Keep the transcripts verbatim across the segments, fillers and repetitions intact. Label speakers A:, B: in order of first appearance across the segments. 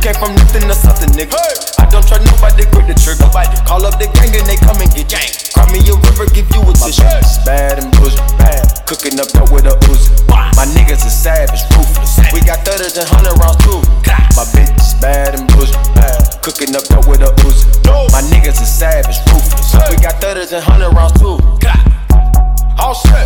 A: came from nothing to something, nigga. I don't trust nobody, grip the trigger. Call up the gang and they come and get gang. Cry me a river, give you a tissue. My bitch is bad and bullshit, bad. Cooking up dope with a Uzi. My niggas is savage, ruthless. We got thudders and hundred rounds too. My bitch is bad and bullshit, bad. Cooking up dope with a Uzi. My niggas is savage, ruthless. We got thudders and hundred rounds too. All set.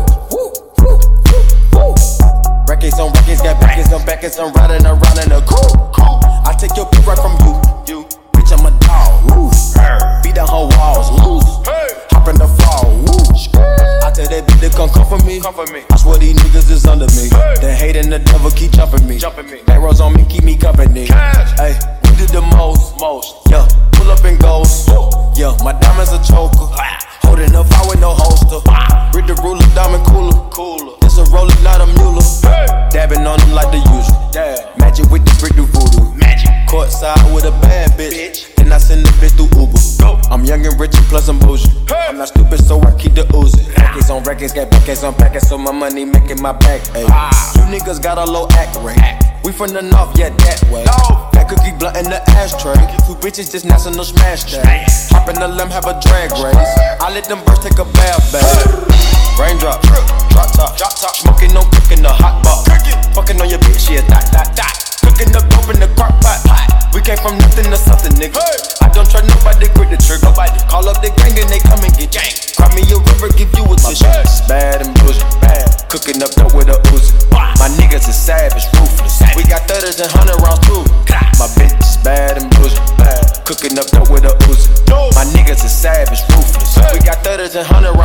A: Records on records, got backers on backers. I'm riding around in a coupe. I take your pick right from you. You, bitch, I'm a dog. Beat down her walls, loose. Hop in the fall, whoosh. I tell that bitch to come come for me. Come for me. I swear these niggas is under me. The hate and the devil keep jumping me. Jumping me. Back rows on me, keep me company. Hey, we did the most, most. Yeah, pull up and goes. Yeah, my diamonds a choker. Holding up fire with no holster. Read the ruler, diamond cooler. Cooler. It's a roller, not a mule. Dabbing on them like the usual. Magic with the brick do voodoo. Magic. Courtside with a bad bitch. bitch. Then I send the bitch through Uber. Go. I'm young and rich and plus I'm bougie. Hey. I'm not stupid, so I keep the Uzi. Records on records, got backers on backers, so my money making my back. Ay. Ah. You niggas got a low act rate. We from the north, yeah, that way. No. That cookie blunt in the ashtray. Two bitches just national smash that. Hop in the limb, have a drag race. I let them birds take a bath bath. Raindrop, drop top, drop top. Smoking, no cooking the hot pot. Fucking on your bitch, yeah, dot, dot, dot. Cooking up dope in the crock pot. We came from nothing to something, nigga. I don't trust nobody, grip the trigger. Call up the gang and they come and get gang. Cry me a river, give you a tissue. My bitch is bad and bullshit, bad. Cooking up dope with a Uzi. My niggas is savage, ruthless. We got thudders and hundred rounds too. My bitch is bad and bullshit, bad. Cooking up dope with a Uzi. My niggas is savage, ruthless. We got thudders and hundred rounds.